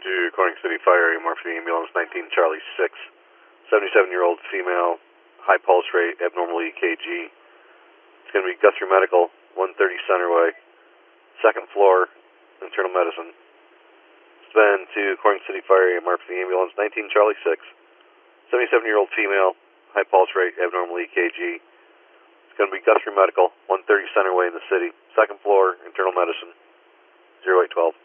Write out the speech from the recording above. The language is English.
to Corning City Fire, Morphine Ambulance 19 Charlie 6. 77-year-old female, high pulse rate, abnormal EKG. It's going to be Guthrie Medical, 130 Centerway, second floor, internal medicine. Spend to Corning City Fire, Morphine Ambulance 19 Charlie 6. 77-year-old female, high pulse rate, abnormal EKG. It's going to be Guthrie Medical, 130 Centerway in the city, second floor, internal medicine, 0812.